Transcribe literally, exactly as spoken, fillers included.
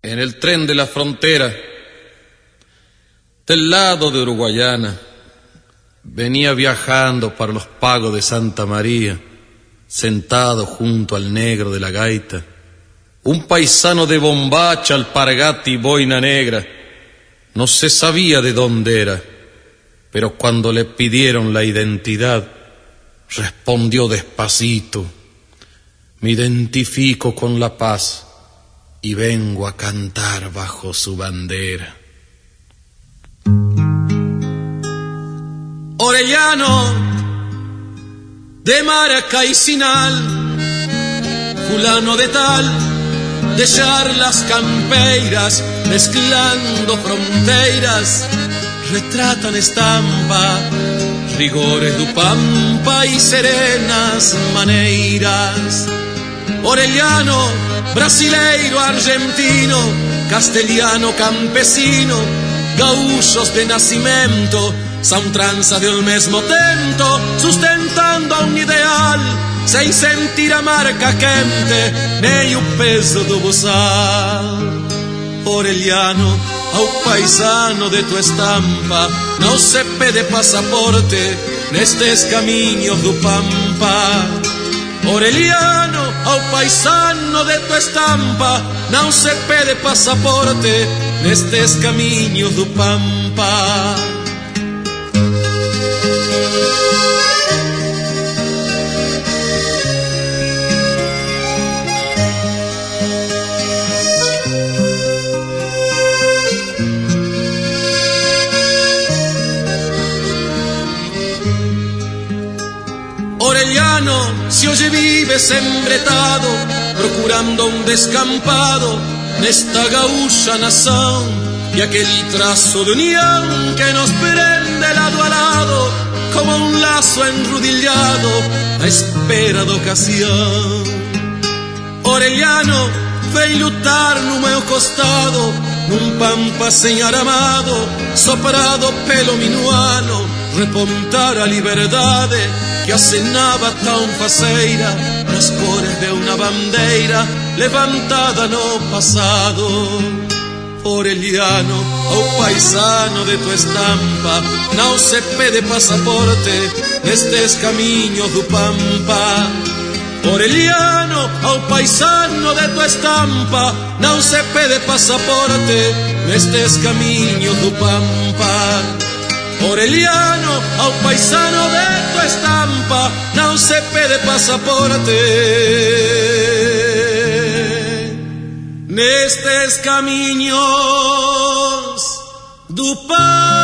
En el tren de la frontera, del lado de Uruguayana, venía viajando para los pagos de Santa María, sentado junto al negro de la gaita, un paisano de bombacha, alpargata y boina negra. No se sabía de dónde era, pero cuando le pidieron la identidad, respondió despacito: me identifico con la paz y vengo a cantar bajo su bandera. Orellano de Maracaicinal, fulano de tal, de charlas campeiras, mezclando fronteiras, retratan estampa, rigores do pampa y serenas maneiras. Orellano, brasileiro, argentino, castellano, campesino, gaúchos de nacimiento, son tranza de un mesmo tento, sustentando a un ideal, sem sentir a marca quente, nem o peso do buçal. Orellano, ao paisano de tu estampa, não se pede pasaporte nestes caminhos do pampa. Orellano, ao paisano de tu estampa, não se pede pasaporte nestes caminhos do pampa. Orellano, si hoje vives embretado, procurando un descampado nesta gaúcha nação, y aquel trazo de unión que nos prende lado a lado, como un lazo enrudillado a espera de ocasión. Orellano, vem lutar no meu costado, num pampa sem aramado, soprado pelo minuano, repontar a liberdade que acenava tão faceira nas cores de uma bandeira levantada no passado. Orellano, ao paisano de tu estampa, não se pede pasaporte nestes caminhos do pampa. Orellano, ao paisano de tu estampa, não se pede pasaporte nestes caminhos do pampa. Orellano, ao paisano de tu estampa, não se pede pasaporte nestes caminhos do pampa.